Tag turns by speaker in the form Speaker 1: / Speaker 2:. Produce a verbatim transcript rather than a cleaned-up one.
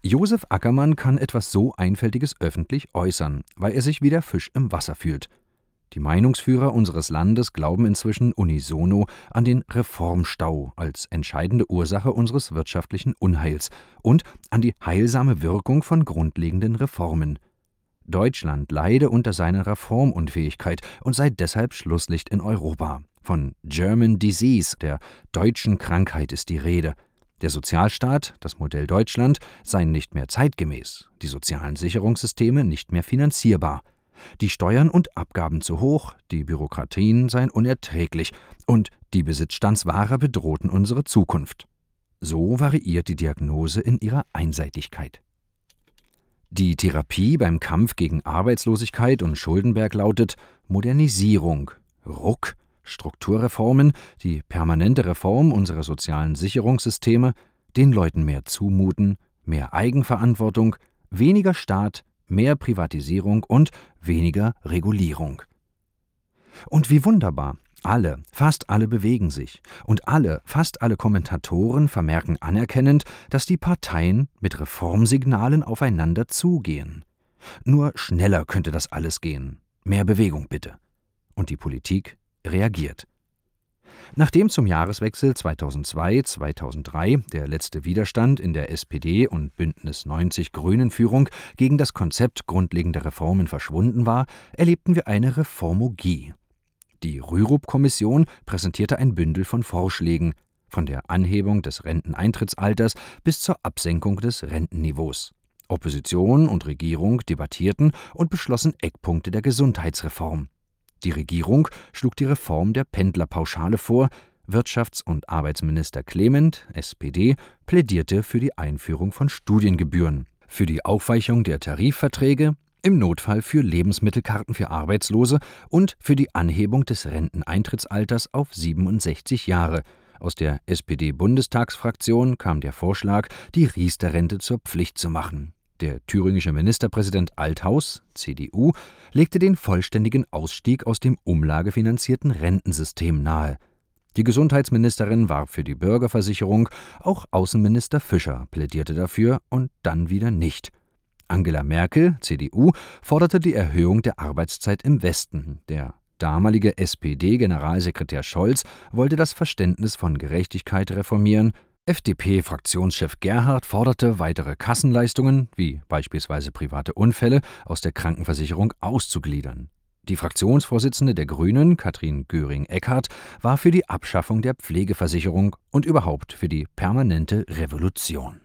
Speaker 1: Josef Ackermann kann etwas so Einfältiges öffentlich äußern, weil er sich wie der Fisch im Wasser fühlt. Die Meinungsführer unseres Landes glauben inzwischen unisono an den Reformstau als entscheidende Ursache unseres wirtschaftlichen Unheils und an die heilsame Wirkung von grundlegenden Reformen. Deutschland leide unter seiner Reformunfähigkeit und sei deshalb Schlusslicht in Europa. Von German Disease, der deutschen Krankheit, ist die Rede. Der Sozialstaat, das Modell Deutschland, seien nicht mehr zeitgemäß, die sozialen Sicherungssysteme nicht mehr finanzierbar. Die Steuern und Abgaben zu hoch, die Bürokratien seien unerträglich und die Besitzstandswahrer bedrohten unsere Zukunft. So variiert die Diagnose in ihrer Einseitigkeit. Die Therapie beim Kampf gegen Arbeitslosigkeit und Schuldenberg lautet Modernisierung, Ruck, Strukturreformen, die permanente Reform unserer sozialen Sicherungssysteme, den Leuten mehr zumuten, mehr Eigenverantwortung, weniger Staat, mehr Privatisierung und weniger Regulierung. Und wie wunderbar! Alle, fast alle bewegen sich, und alle, fast alle Kommentatoren vermerken anerkennend, dass die Parteien mit Reformsignalen aufeinander zugehen. Nur schneller könnte das alles gehen. Mehr Bewegung bitte. Und die Politik reagiert. Nachdem zum Jahreswechsel zweitausendzwei zweitausenddrei der letzte Widerstand in der S P D und Bündnis neunzig Grünen-Führung gegen das Konzept grundlegender Reformen verschwunden war, erlebten wir eine Reformogie. Die Rürup-Kommission präsentierte ein Bündel von Vorschlägen, von der Anhebung des Renteneintrittsalters bis zur Absenkung des Rentenniveaus. Opposition und Regierung debattierten und beschlossen Eckpunkte der Gesundheitsreform. Die Regierung schlug die Reform der Pendlerpauschale vor, Wirtschafts- und Arbeitsminister Clement, S P D, plädierte für die Einführung von Studiengebühren, für die Aufweichung der Tarifverträge, im Notfall für Lebensmittelkarten für Arbeitslose und für die Anhebung des Renteneintrittsalters auf siebenundsechzig Jahre. Aus der S P D-Bundestagsfraktion kam der Vorschlag, die Riester-Rente zur Pflicht zu machen. Der thüringische Ministerpräsident Althaus, C D U, legte den vollständigen Ausstieg aus dem umlagefinanzierten Rentensystem nahe. Die Gesundheitsministerin warb für die Bürgerversicherung, auch Außenminister Fischer plädierte dafür und dann wieder nicht. Angela Merkel, C D U, forderte die Erhöhung der Arbeitszeit im Westen. Der damalige S P D-Generalsekretär Scholz wollte das Verständnis von Gerechtigkeit reformieren. F D P-Fraktionschef Gerhard forderte, weitere Kassenleistungen, wie beispielsweise private Unfälle, aus der Krankenversicherung auszugliedern. Die Fraktionsvorsitzende der Grünen, Katrin Göring-Eckardt, war für die Abschaffung der Pflegeversicherung und überhaupt für die permanente Revolution.